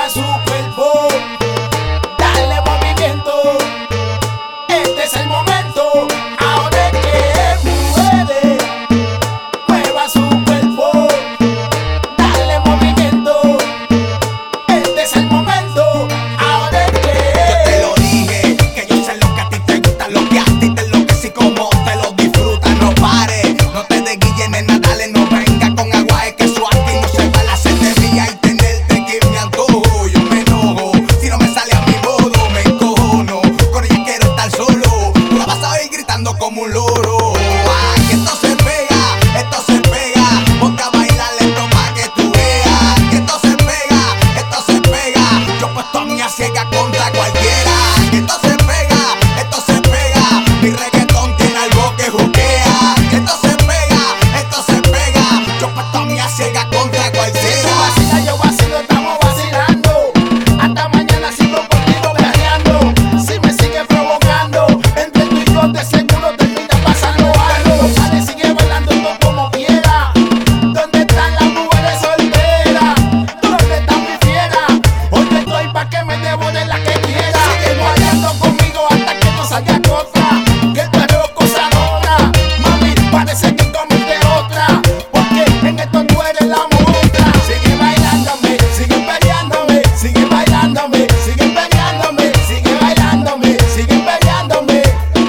mueva su cuerpo, dale movimiento. Este es el momento, ahora es que muere. Mueva su cuerpo, dale movimiento. Este es el momento, ahora es que. Yo te lo dije, que yo sé lo que a ti te gusta, lo que a ti te enloquece y como te lo disfrutas. No pares, no te desguilles, nena, dale, no venga con agua, es que eso aquí no se va a la cervecería y tenerte que me antojo. Yo me enojo, si no me sale a mi modo, me encojono. Con ella quiero estar solo, tú la vas a oír gritando como un loro. Ay, que esto se pega, ponte a bailar esto pa' que tú veas. Que esto se pega, yo puesto a mi ciega contra cualquiera. Que esto se pega, mi reggaetón tiene algo que juquea. Que esto se pega, yo puesto a mi ciega contra cualquiera. Vacila, yo vacilo, estamos vacilando. Hasta mañana sigo contigo peleando. Si me sigues provocando, entre tú y yo de seguro termina pasando algo. Dale, sigue bailando tú como quieras. ¿Dónde están las mujeres solteras? ¿Dónde están mis fieras? Hoy yo estoy pa' que me devore la que quiera. Sigue bailando conmigo hasta que no salga otra. Que tú eres cosadora. Mami, parece que comiste otra. Porque en esto tú eres la muestra. Sigue bailándome, sigue peleándome, sigue bailándome, sigue peleándome, sigue bailándome, sigue peleándome,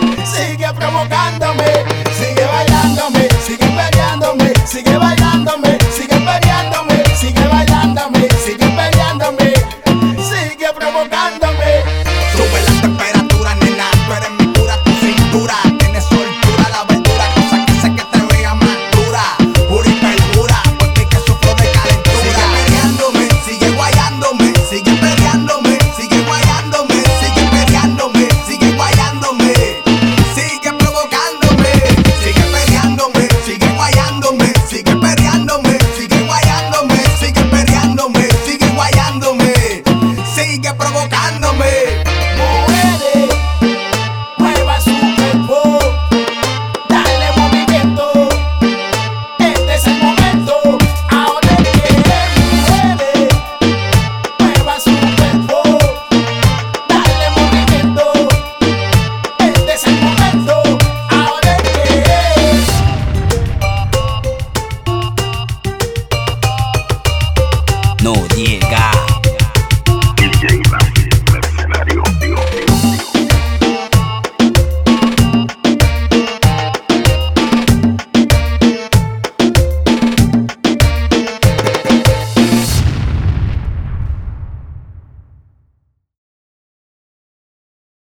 sigue provocándome, sigue bailándome, sigue peleándome, sigue bailándome.